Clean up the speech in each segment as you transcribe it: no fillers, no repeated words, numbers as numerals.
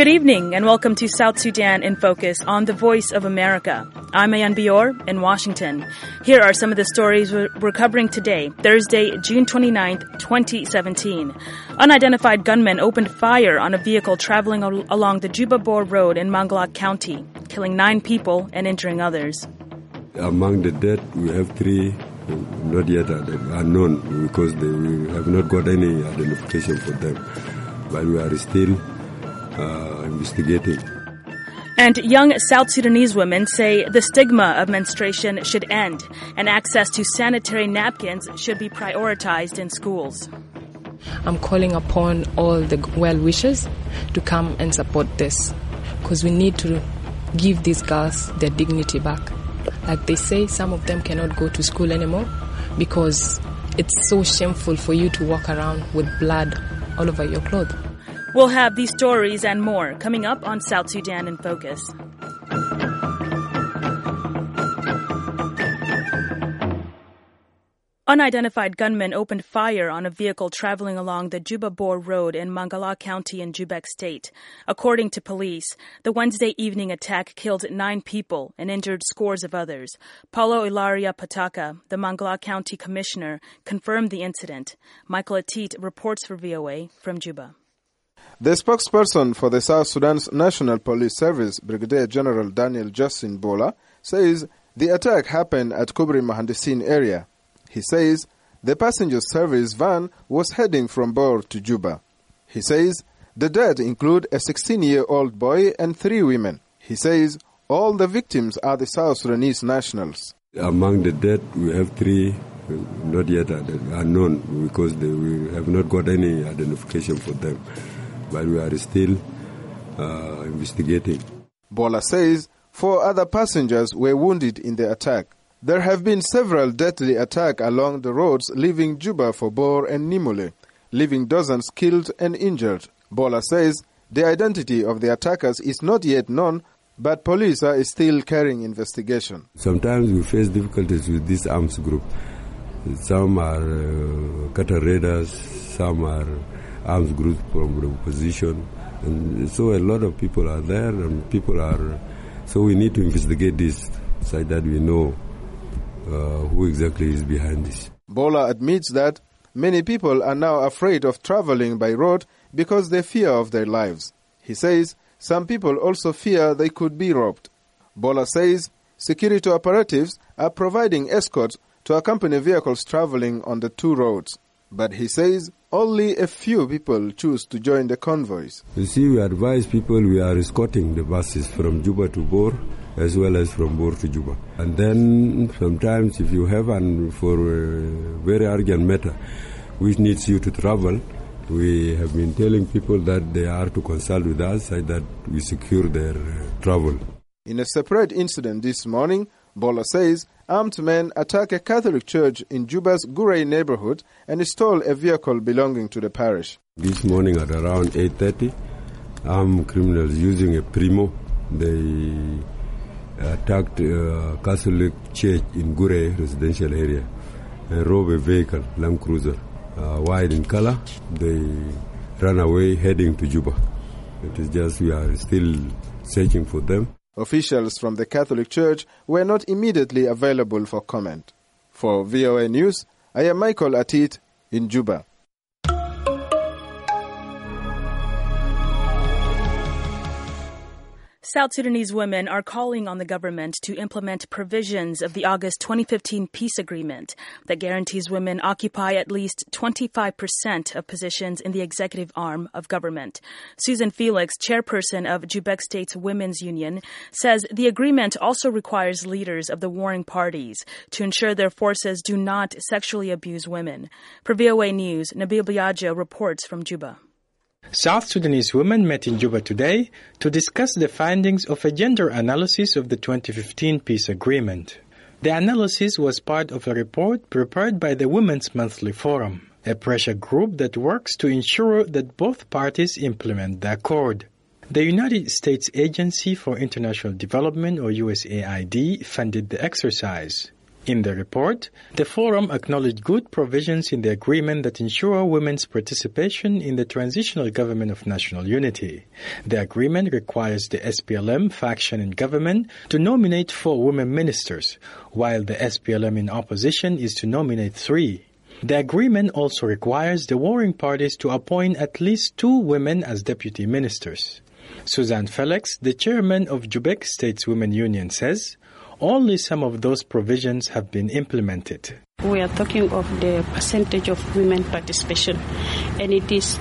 Good evening and welcome to South Sudan in Focus on The Voice of America. I'm Ayan Bior in Washington. Here are some of the stories we're covering today, Thursday, June 29th, 2017. Unidentified gunmen opened fire on a vehicle traveling along the Juba-Bor Road in Mangala County, killing 9 people and injuring others. Among the dead, we have 3 not yet unknown because we have not got any identification for them. But we are still investigating. And young South Sudanese women say the stigma of menstruation should end and access to sanitary napkins should be prioritized in schools. I'm calling upon all the well-wishers to come and support this because we need to give these girls their dignity back. Like they say, some of them cannot go to school anymore because it's so shameful for you to walk around with blood all over your clothes. We'll have these stories and more coming up on South Sudan in Focus. Unidentified gunmen opened fire on a vehicle traveling along the Juba-Bor Road in Mangala County in Jubek State. According to police, the Wednesday evening attack killed 9 people and injured scores of others. Paulo Ilaria Pataka, the Mangala County Commissioner, confirmed the incident. Michael Atit reports for VOA from Juba. The spokesperson for the South Sudan's National Police Service, Brigadier General Daniel Justin Bola, says the attack happened at Kubri Mahandisin area. He says the passenger service van was heading from Bor to Juba. He says the dead include a 16-year-old boy and 3 women. He says all the victims are the South Sudanese nationals. Among the dead, we have 3 not yet unknown because we have not got any identification for them. But we are still investigating. Bola says 4 other passengers were wounded in the attack. There have been several deadly attacks along the roads leaving Juba for Bor and Nimule, leaving dozens killed and injured. Bola says the identity of the attackers is not yet known, but police are still carrying investigation. Sometimes we face difficulties with this arms group. Some are cattle raiders, some are arms groups from the opposition, and so a lot of people are there, and so we need to investigate this so that we know who exactly is behind this. Bola admits that many people are now afraid of traveling by road because they fear of their lives. He says some people also fear they could be robbed. Bola says security operatives are providing escorts to accompany vehicles traveling on the 2 roads. But he says only a few people choose to join the convoys. You see, we advise people we are escorting the buses from Juba to Bor as well as from Bor to Juba. And then sometimes if you have, and for a very urgent matter which needs you to travel, we have been telling people that they are to consult with us so that we secure their travel. In a separate incident this morning, Bola says armed men attack a Catholic church in Juba's Gurey neighborhood and stole a vehicle belonging to the parish. This morning at around 8:30, armed criminals using a Primo, they attacked a Catholic church in Gurey residential area and robbed a vehicle, Land Cruiser, white in color. They ran away heading to Juba. It is just we are still searching for them. Officials from the Catholic Church were not immediately available for comment. For VOA News, I am Michael Atit in Juba. South Sudanese women are calling on the government to implement provisions of the August 2015 peace agreement that guarantees women occupy at least 25% of positions in the executive arm of government. Susan Felix, chairperson of Jubek State's Women's Union, says the agreement also requires leaders of the warring parties to ensure their forces do not sexually abuse women. For VOA News, Nabil Biagio reports from Juba. South Sudanese women met in Juba today to discuss the findings of a gender analysis of the 2015 peace agreement. The analysis was part of a report prepared by the Women's Monthly Forum, a pressure group that works to ensure that both parties implement the accord. The United States Agency for International Development, or USAID, funded the exercise. In the report, the forum acknowledged good provisions in the agreement that ensure women's participation in the Transitional Government of National Unity. The agreement requires the SPLM faction in government to nominate 4 women ministers, while the SPLM in opposition is to nominate 3. The agreement also requires the warring parties to appoint at least 2 women as deputy ministers. Suzanne Felix, the chairman of Jubek States Women Union, says only some of those provisions have been implemented. We are talking of the percentage of women participation, and it is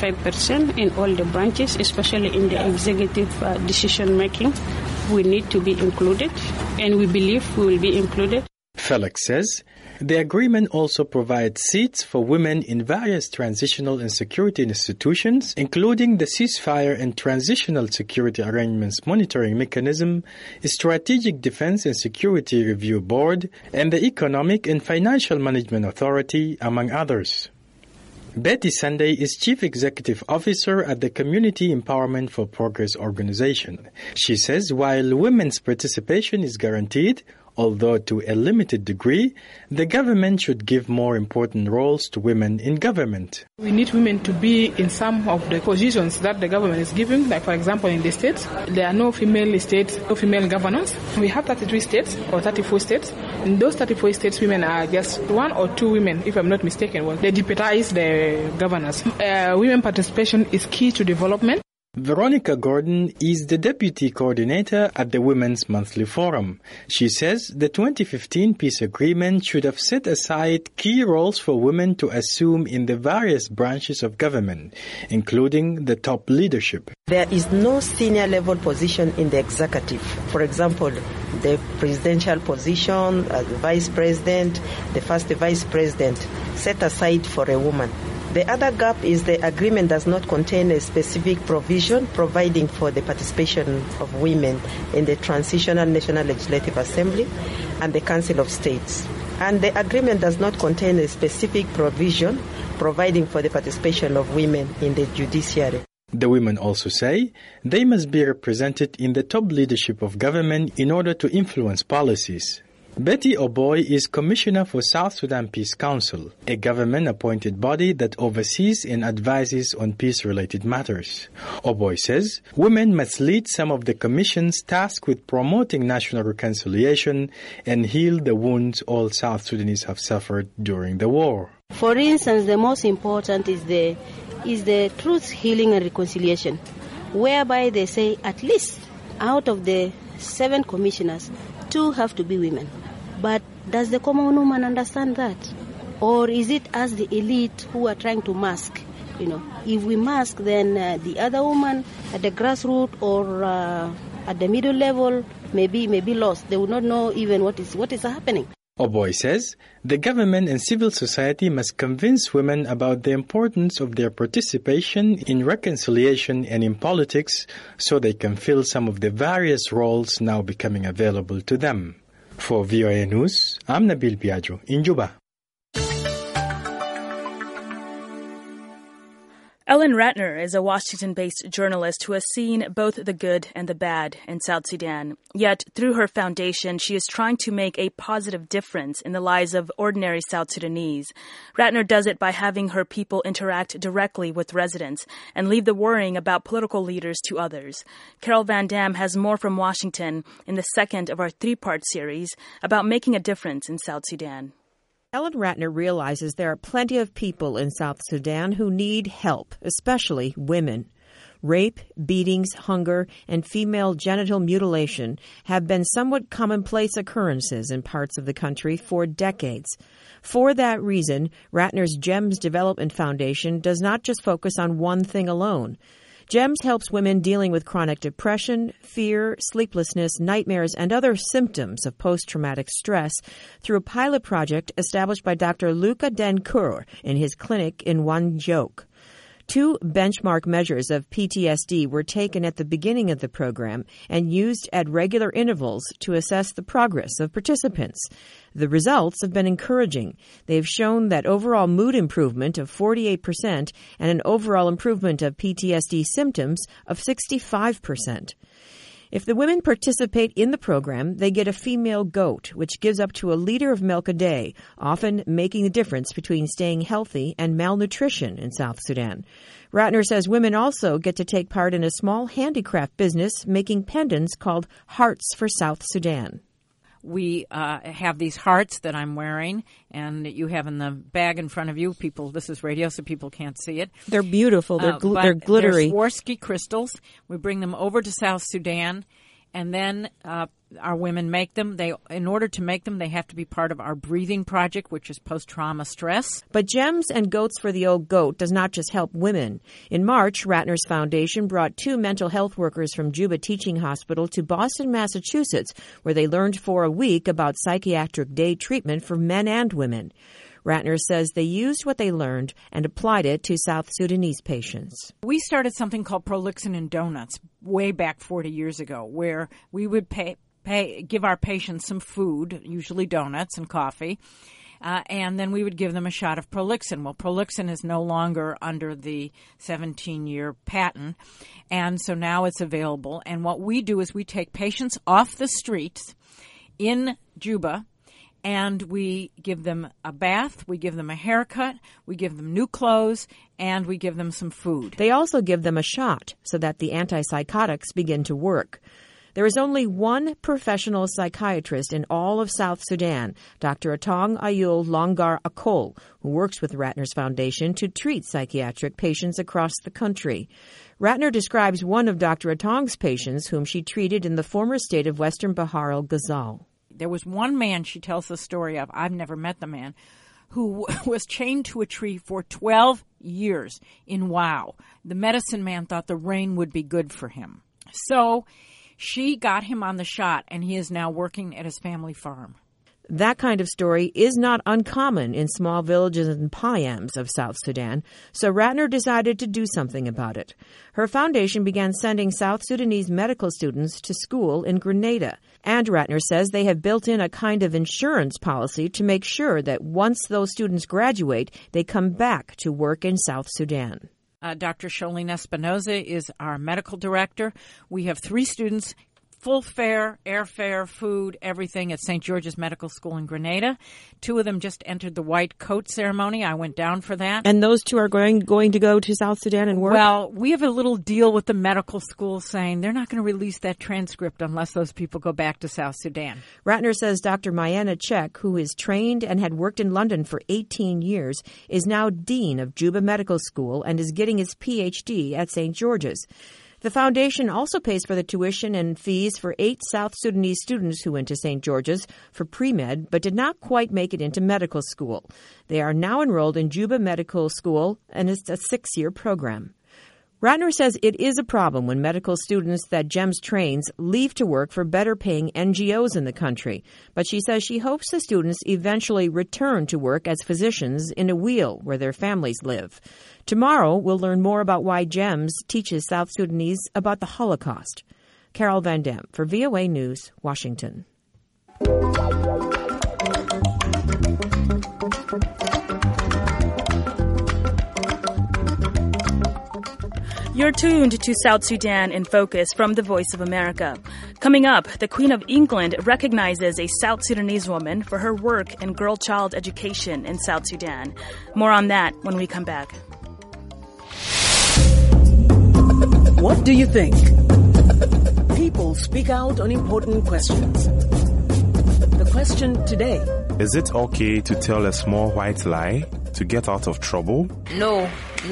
25% in all the branches, especially in the executive decision making. We need to be included, and we believe we will be included. Felix says the agreement also provides seats for women in various transitional and security institutions, including the Ceasefire and Transitional Security Arrangements Monitoring Mechanism, Strategic Defense and Security Review Board, and the Economic and Financial Management Authority, among others. Betty Sunday is Chief Executive Officer at the Community Empowerment for Progress organization. She says while women's participation is guaranteed, although to a limited degree, the government should give more important roles to women in government. We need women to be in some of the positions that the government is giving, like for example in the states, there are no female states, no female governors. We have 33 states or 34 states. In those 34 states, women are just 1 or 2 women, if I'm not mistaken. Well, they deputize the governors. Women participation is key to development. Veronica Gordon is the Deputy Coordinator at the Women's Monthly Forum. She says the 2015 peace agreement should have set aside key roles for women to assume in the various branches of government, including the top leadership. There is no senior level position in the executive. For example, the presidential position, the vice president, the first vice president, set aside for a woman. The other gap is the agreement does not contain a specific provision providing for the participation of women in the Transitional National Legislative Assembly and the Council of States. And the agreement does not contain a specific provision providing for the participation of women in the judiciary. The women also say they must be represented in the top leadership of government in order to influence policies. Betty Oboy is Commissioner for South Sudan Peace Council, a government-appointed body that oversees and advises on peace-related matters. Oboy says women must lead some of the Commission's tasked with promoting national reconciliation and heal the wounds all South Sudanese have suffered during the war. For instance, the most important is the truth, healing and reconciliation, whereby they say at least out of the 7 commissioners, 2 have to be women. But does the common woman understand that? Or is it as the elite who are trying to mask? If we mask, then the other woman at the grassroots or at the middle level may be lost. They will not know even what is happening. Oboy says the government and civil society must convince women about the importance of their participation in reconciliation and in politics so they can fill some of the various roles now becoming available to them. For VOA News, I'm Nabil Biagio in Juba. Ellen Ratner is a Washington-based journalist who has seen both the good and the bad in South Sudan. Yet, through her foundation, she is trying to make a positive difference in the lives of ordinary South Sudanese. Ratner does it by having her people interact directly with residents and leave the worrying about political leaders to others. Carol Van Dam has more from Washington in the second of our 3-part series about making a difference in South Sudan. Ellen Ratner realizes there are plenty of people in South Sudan who need help, especially women. Rape, beatings, hunger, and female genital mutilation have been somewhat commonplace occurrences in parts of the country for decades. For that reason, Ratner's GEMS Development Foundation does not just focus on one thing alone. GEMS helps women dealing with chronic depression, fear, sleeplessness, nightmares, and other symptoms of post-traumatic stress through a pilot project established by Dr. Luca Dencourt in his clinic in Wanjok. 2 benchmark measures of PTSD were taken at the beginning of the program and used at regular intervals to assess the progress of participants. The results have been encouraging. They've shown that overall mood improvement of 48% and an overall improvement of PTSD symptoms of 65%. If the women participate in the program, they get a female goat, which gives up to a liter of milk a day, often making the difference between staying healthy and malnutrition in South Sudan. Ratner says women also get to take part in a small handicraft business making pendants called Hearts for South Sudan. We have these hearts that I'm wearing, and you have in the bag in front of you. People, this is radio, so people can't see it. They're beautiful. They're glittery. They're Swarovski crystals. We bring them over to South Sudan, and then our women make them. In order to make them, they have to be part of our breathing project, which is post-trauma stress. But Gems and Goats for the Old Goat does not just help women. In March, Ratner's foundation brought 2 mental health workers from Juba Teaching Hospital to Boston, Massachusetts, where they learned for a week about psychiatric day treatment for men and women. Ratner says they used what they learned and applied it to South Sudanese patients. We started something called Prolixin in Donuts way back 40 years ago, where we would give our patients some food, usually donuts and coffee, and then we would give them a shot of Prolixin. Well, Prolixin is no longer under the 17-year patent, and so now it's available. And what we do is we take patients off the streets in Juba, and we give them a bath, we give them a haircut, we give them new clothes, and we give them some food. They also give them a shot so that the antipsychotics begin to work. There is only one professional psychiatrist in all of South Sudan, Dr. Atong Ayul Longar Akol, who works with Ratner's Foundation to treat psychiatric patients across the country. Ratner describes one of Dr. Atong's patients whom she treated in the former state of Western Bahar el-Ghazal. There was one man she tells the story of, I've never met the man, who was chained to a tree for 12 years in Wau. The medicine man thought the rain would be good for him. So she got him on the shot, and he is now working at his family farm. That kind of story is not uncommon in small villages and Payams of South Sudan, so Ratner decided to do something about it. Her foundation began sending South Sudanese medical students to school in Grenada, and Ratner says they have built in a kind of insurance policy to make sure that once those students graduate, they come back to work in South Sudan. Dr. Sholene Espinoza is our medical director. We have 3 students, full fare, airfare, food, everything at St. George's Medical School in Grenada. 2 of them just entered the white coat ceremony. I went down for that. And those 2 are going to go to South Sudan and work? Well, we have a little deal with the medical school saying they're not going to release that transcript unless those people go back to South Sudan. Ratner says Dr. Mayana Chek, who is trained and had worked in London for 18 years, is now Dean of Juba Medical School and is getting his Ph.D. at St. George's. The foundation also pays for the tuition and fees for 8 South Sudanese students who went to St. George's for pre-med but did not quite make it into medical school. They are now enrolled in Juba Medical School, and it's a 6-year program. Ratner says it is a problem when medical students that GEMS trains leave to work for better-paying NGOs in the country, but she says she hopes the students eventually return to work as physicians in a wheel where their families live. Tomorrow, we'll learn more about why GEMS teaches South Sudanese about the Holocaust. Carol Van Dam for VOA News, Washington. You're tuned to South Sudan in Focus from the Voice of America. Coming up, the Queen of England recognizes a South Sudanese woman for her work in girl-child education in South Sudan. More on that when we come back. What do you think? People speak out on important questions. The question today: is it okay to tell a small white lie to get out of trouble? No.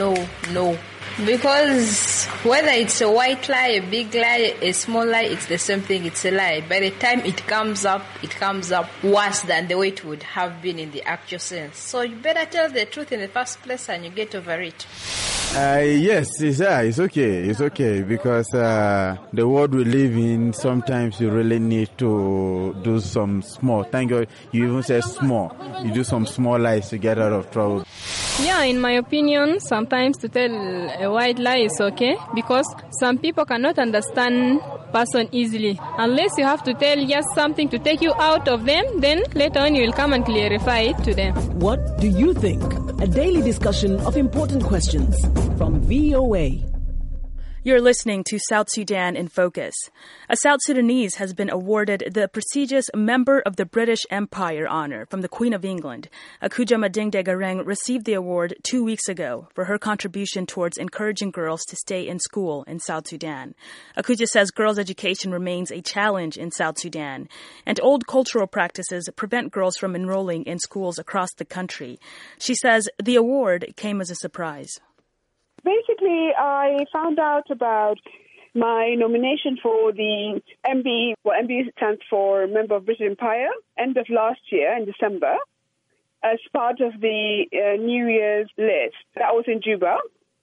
Because whether it's a white lie, a big lie, a small lie, it's the same thing, it's a lie. By the time it comes up worse than the way it would have been in the actual sense. So you better tell the truth in the first place and you get over it. Yes, it's okay because the world we live in, sometimes you really need to do some small. Thank God you even say small. You do some small lies to get out of trouble. Yeah, in my opinion, sometimes to tell a white lie is okay because some people cannot understand person easily. Unless you have to tell just something to take you out of them, then later on you will come and clarify it to them. What do you think? A daily discussion of important questions from VOA. You're listening to South Sudan in Focus. A South Sudanese has been awarded the prestigious Member of the British Empire honor from the Queen of England. Akuja Madingde Garang received the award 2 weeks ago for her contribution towards encouraging girls to stay in school in South Sudan. Akuja says girls' education remains a challenge in South Sudan, and old cultural practices prevent girls from enrolling in schools across the country. She says the award came as a surprise. Basically, I found out about my nomination for the MB. Well, MB stands for Member of British Empire, end of last year in December, as part of the New Year's list. That was in Juba.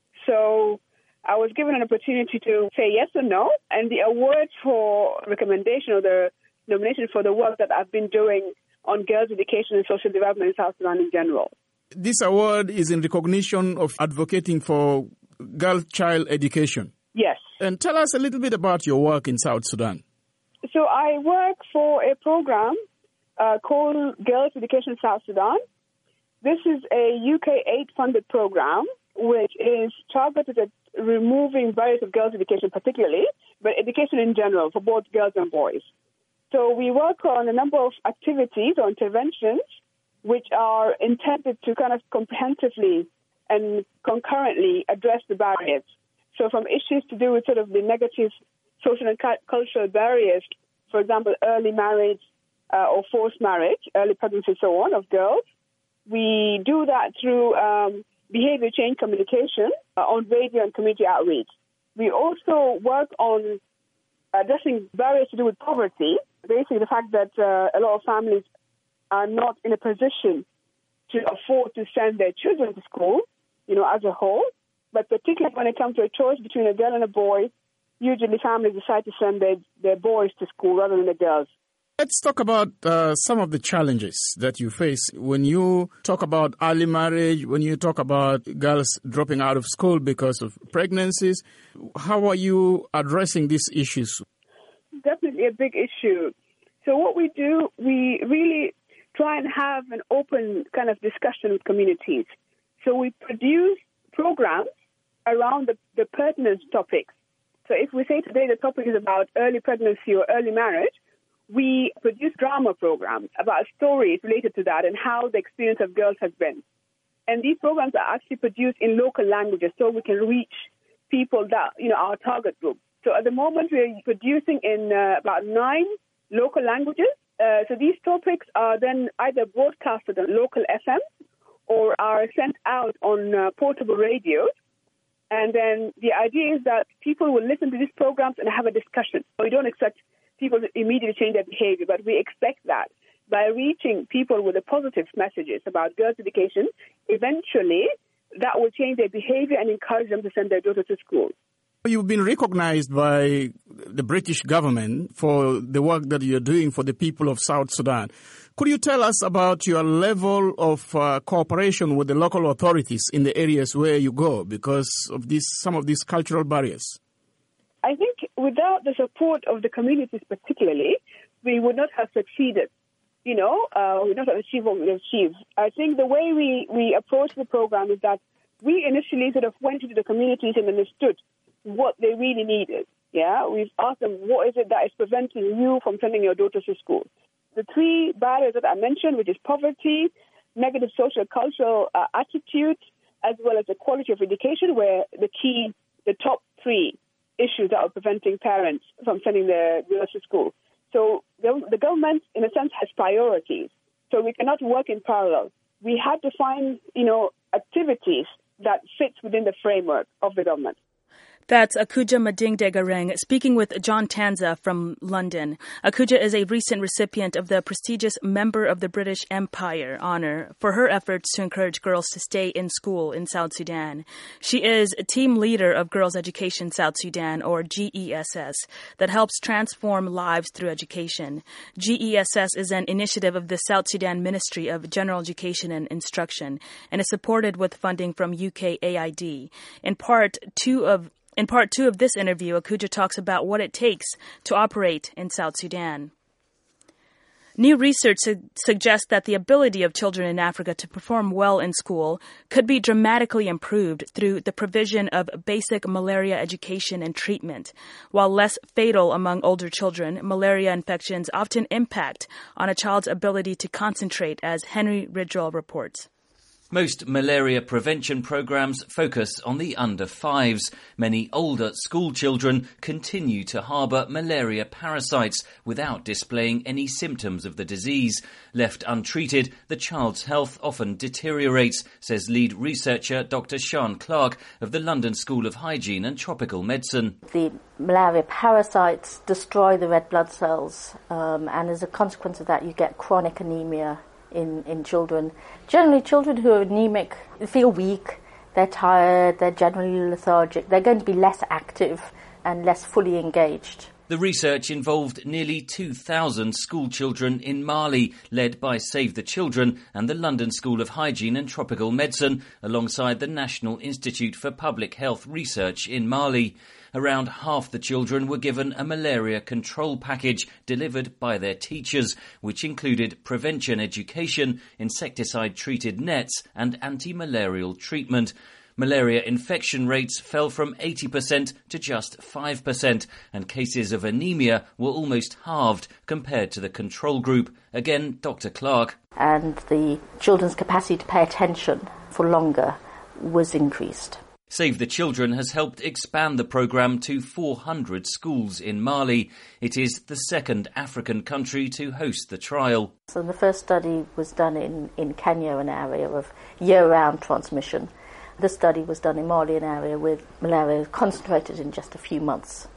So I was given an opportunity to say yes or no, and the award for recommendation or the nomination for the work that I've been doing on girls' education and social development in South Sudan in general. This award is in recognition of advocating for girl child education. Yes. And tell us a little bit about your work in South Sudan. So I work for a program called Girls Education South Sudan. This is a UK aid-funded program which is targeted at removing barriers of girls' education particularly, but education in general for both girls and boys. So we work on a number of activities or interventions which are intended to kind of comprehensively and concurrently address the barriers. So from issues to do with sort of the negative social and cultural barriers, for example, early marriage or forced marriage, early pregnancy, and so on, of girls. We do that through behavior change communication on radio and community outreach. We also work on addressing barriers to do with poverty, basically the fact that a lot of families are not in a position to afford to send their children to school, as a whole. But particularly when it comes to a choice between a girl and a boy, usually families decide to send their boys to school rather than the girls. Let's talk about some of the challenges that you face when you talk about early marriage, when you talk about girls dropping out of school because of pregnancies. How are you addressing these issues? Definitely a big issue. So what we do, we really try and have an open kind of discussion with communities. So we produce programs around the pertinent topics. So if we say today the topic is about early pregnancy or early marriage, we produce drama programs about stories related to that and how the experience of girls has been. And these programs are actually produced in local languages so we can reach people that, our target group. So at the moment we're producing in about 9 local languages. So these topics are then either broadcasted on local FM or are sent out on portable radios. And then the idea is that people will listen to these programs and have a discussion. So we don't expect people to immediately change their behavior, but we expect that by reaching people with the positive messages about girls' education, eventually that will change their behavior and encourage them to send their daughters to school. You've been recognized by the British government for the work that you're doing for the people of South Sudan. Could you tell us about your level of cooperation with the local authorities in the areas where you go because of some of these cultural barriers? I think without the support of the communities particularly, we would not have succeeded. We would not have achieved what we achieved. I think the way we approach the program is that we initially sort of went into the communities and understood what they really needed. Yeah, we've asked them, what is it that is preventing you from sending your daughters to school? The 3 barriers that I mentioned, which is poverty, negative social cultural attitude, as well as the quality of education, were the top 3 issues that are preventing parents from sending their girls to school. So the government, in a sense, has priorities. So we cannot work in parallel. We had to find, activities that fit within the framework of the government. That's Akuja Madingde Garang speaking with John Tanza from London. Akuja is a recent recipient of the prestigious Member of the British Empire honor for her efforts to encourage girls to stay in school in South Sudan. She is a team leader of Girls Education South Sudan, or GESS, that helps transform lives through education. GESS is an initiative of the South Sudan Ministry of General Education and Instruction and is supported with funding from UK AID. In part two of this interview, Akuja talks about what it takes to operate in South Sudan. New research suggests that the ability of children in Africa to perform well in school could be dramatically improved through the provision of basic malaria education and treatment. While less fatal among older children, malaria infections often impact on a child's ability to concentrate, as Henry Ridgwell reports. Most malaria prevention programs focus on the under 5s. Many older school children continue to harbour malaria parasites without displaying any symptoms of the disease. Left untreated, the child's health often deteriorates, says lead researcher Dr. Sian Clark of the London School of Hygiene and Tropical Medicine. The malaria parasites destroy the red blood cells, and as a consequence of that you get chronic anemia in children. Generally, children who are anemic feel weak, they're tired, they're generally lethargic, they're going to be less active and less fully engaged. The research involved nearly 2,000 school children in Mali, led by Save the Children and the London School of Hygiene and Tropical Medicine, alongside the National Institute for Public Health Research in Mali. Around half the children were given a malaria control package delivered by their teachers, which included prevention education, insecticide-treated nets and anti-malarial treatment. Malaria infection rates fell from 80% to just 5%, and cases of anemia were almost halved compared to the control group. Again, Dr. Clark. And the children's capacity to pay attention for longer was increased. Save the Children has helped expand the programme to 400 schools in Mali. It is the second African country to host the trial. So the first study was done in Kenya, an area of year-round transmission. This study was done in Mali, an area with malaria concentrated in just a few months.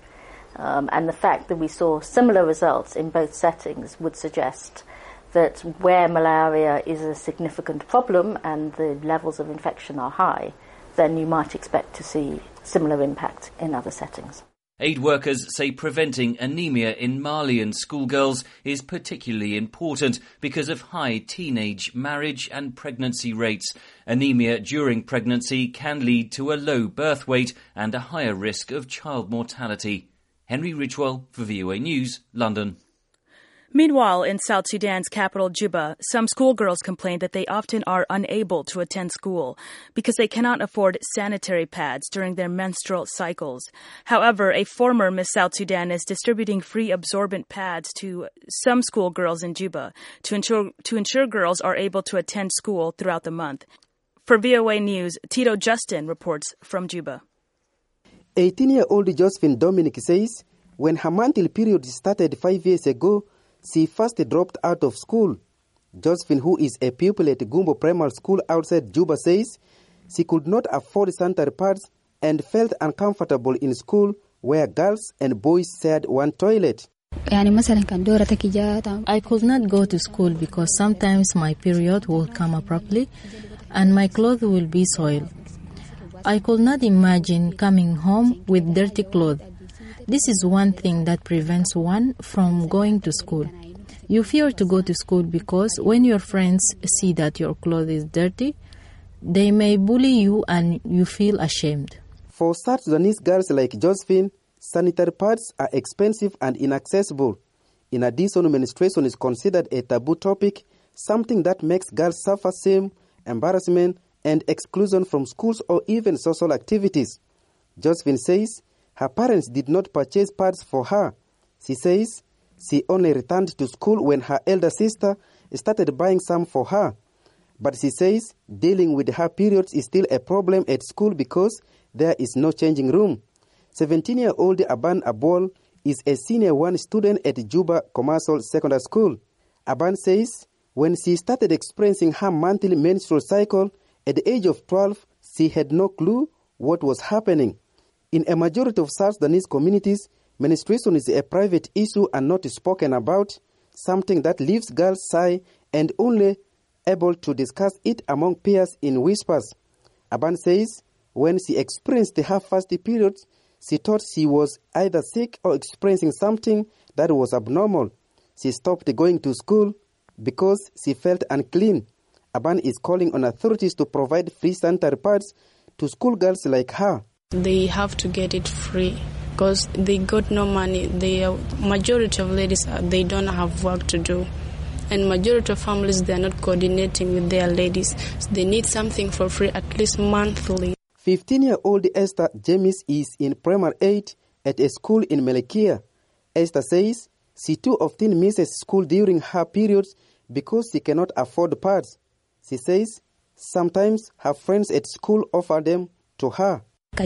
And the fact that we saw similar results in both settings would suggest that where malaria is a significant problem and the levels of infection are high, then you might expect to see similar impact in other settings. Aid workers say preventing anemia in Malian schoolgirls is particularly important because of high teenage marriage and pregnancy rates. Anemia during pregnancy can lead to a low birth weight and a higher risk of child mortality. Henry Ridgwell for VOA News, London. Meanwhile, in South Sudan's capital, Juba, some schoolgirls complain that they often are unable to attend school because they cannot afford sanitary pads during their menstrual cycles. However, a former Miss South Sudan is distributing free absorbent pads to some schoolgirls in Juba to ensure girls are able to attend school throughout the month. For VOA News, Tito Justin reports from Juba. 18-year-old Josephine Dominic says when her monthly period started 5 years ago, she first dropped out of school. Josephine, who is a pupil at Gumbo Primary School outside Juba, says she could not afford sanitary pads and felt uncomfortable in school where girls and boys shared one toilet. I could not go to school because sometimes my period will come abruptly and my clothes will be soiled. I could not imagine coming home with dirty clothes. This is one thing that prevents one from going to school. You fear to go to school because when your friends see that your clothes is dirty, they may bully you and you feel ashamed. For South Sudanese girls like Josephine, sanitary pads are expensive and inaccessible. In addition, menstruation is considered a taboo topic, something that makes girls suffer shame, embarrassment, and exclusion from schools or even social activities. Josephine says her parents did not purchase pads for her. She says she only returned to school when her elder sister started buying some for her. But she says dealing with her periods is still a problem at school because there is no changing room. 17-year-old Aban Abol is a senior 1 student at Juba Commercial Secondary School. Aban says when she started experiencing her monthly menstrual cycle at the age of 12, she had no clue what was happening. In a majority of South Sudanese communities, menstruation is a private issue and not spoken about, something that leaves girls shy and only able to discuss it among peers in whispers. Aban says when she experienced her first period, she thought she was either sick or experiencing something that was abnormal. She stopped going to school because she felt unclean. Aban is calling on authorities to provide free sanitary pads to schoolgirls like her. They have to get it free because they got no money. The majority of ladies, they don't have work to do. and majority of families, they are not coordinating with their ladies. So they need something for free, at least monthly. 15-year-old Esther James is in primary 8 at a school in Melekia. Esther says she too often misses school during her periods because she cannot afford pads. She says sometimes her friends at school offer them to her.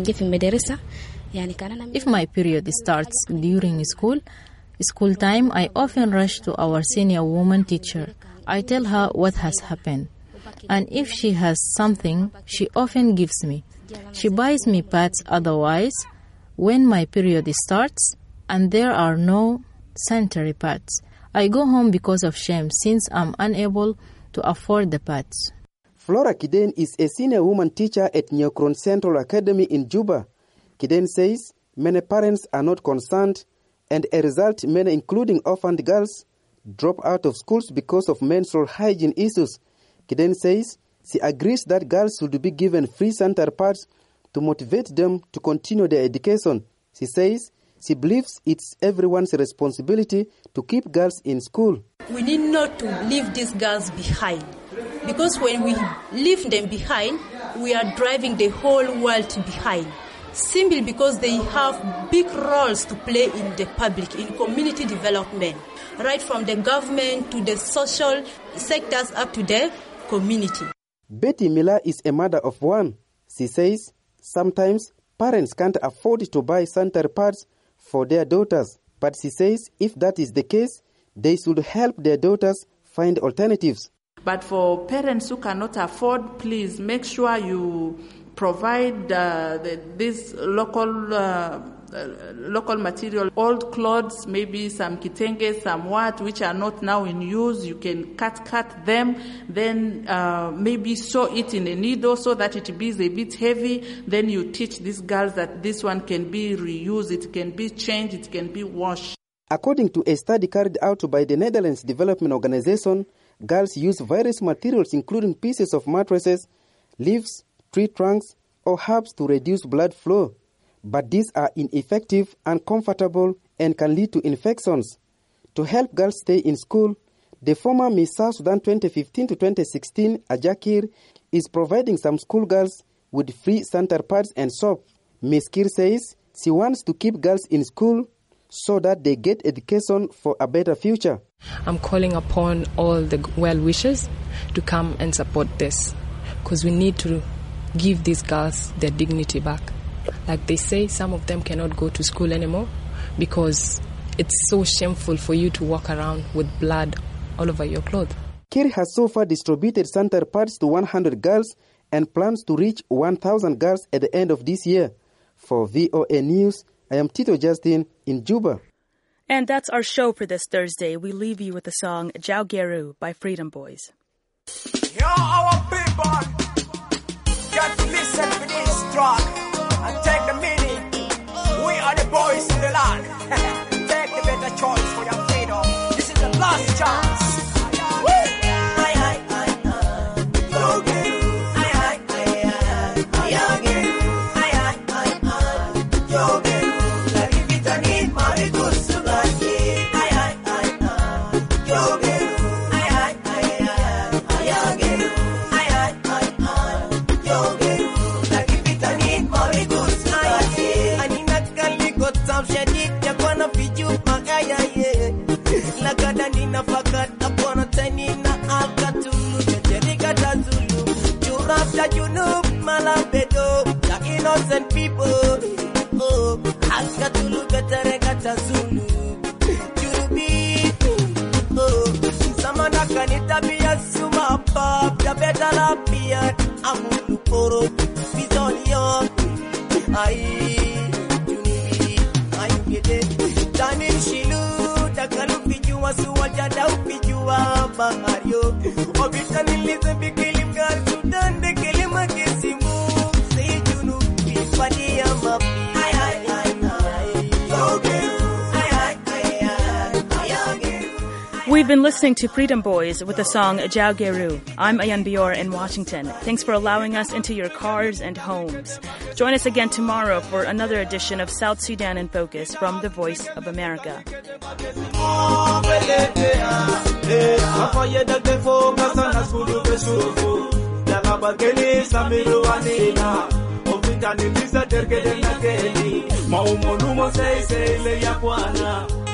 If my period starts during school time, I often rush to our senior woman teacher. I tell her what has happened. And if she has something, she often gives me. She buys me pads. Otherwise, when my period starts and there are no sanitary pads, I go home because of shame since I'm unable to afford the pads. Flora Kiden is a senior woman teacher at Nyokron Central Academy in Juba. Kiden says many parents are not concerned, and as a result, many, including orphaned girls, drop out of schools because of menstrual hygiene issues. Kiden says she agrees that girls should be given free sanitary pads to motivate them to continue their education. She says she believes it's everyone's responsibility to keep girls in school. We need not to leave these girls behind, because when we leave them behind, we are driving the whole world behind, simply because they have big roles to play in the public, in community development, right from the government to the social sectors up to the community. Betty Miller is a mother of one. She says sometimes parents can't afford to buy sanitary pads for their daughters, but she says if that is the case, they should help their daughters find alternatives. But for parents who cannot afford, please make sure you provide this local material, old clothes, maybe some kitenge, some which are not now in use. You can cut them, then maybe sew it in a needle so that it be a bit heavy. Then you teach these girls that this one can be reused, it can be changed, it can be washed. According to a study carried out by the Netherlands Development Organization, girls use various materials including pieces of mattresses, leaves, tree trunks, or herbs to reduce blood flow. But these are ineffective, uncomfortable, and can lead to infections. To help girls stay in school, the former Miss South Sudan 2015 to 2016, Ajakir, is providing some schoolgirls with free sanitary pads and soap. Ms. Kir says she wants to keep girls in school so that they get education for a better future. I'm calling upon all the well-wishers to come and support this, because we need to give these girls their dignity back. Like they say, some of them cannot go to school anymore because it's so shameful for you to walk around with blood all over your clothes. Kir has so far distributed sanitary pads to 100 girls and plans to reach 1,000 girls at the end of this year. For VOA News, I am Tito Justin in Juba. And that's our show for this Thursday. We leave you with the song Jau Geru by Freedom Boys. Yo, our people, got to listen to this track and take the meaning. We are the boys in the land. Take the better choice for your freedom. This is the last chance. Innocent people, oh, Askatulu Beteregata Zulu, Jurubi, oh, Samana Kanita Bia Suma Pop, the better Lapia, Amulu Poro, Bizonio, Junubi, Tanin Shilu, Takalu Pijua, Suwajada Pijua, Bangario, Obitan listen, be killing girls, Sudan, the Kilima Kisimu. We've been listening to Freedom Boys with the song Jau Geru. I'm Ayan Bior in Washington. Thanks for allowing us into your cars and homes. Join us again tomorrow for another edition of South Sudan in Focus from the Voice of America. Afaye da defo kasana skulu besufu. Daga bageni samiru anina. Ofika ni visa terkede na keni. Maumonu mo sei le ya bwana.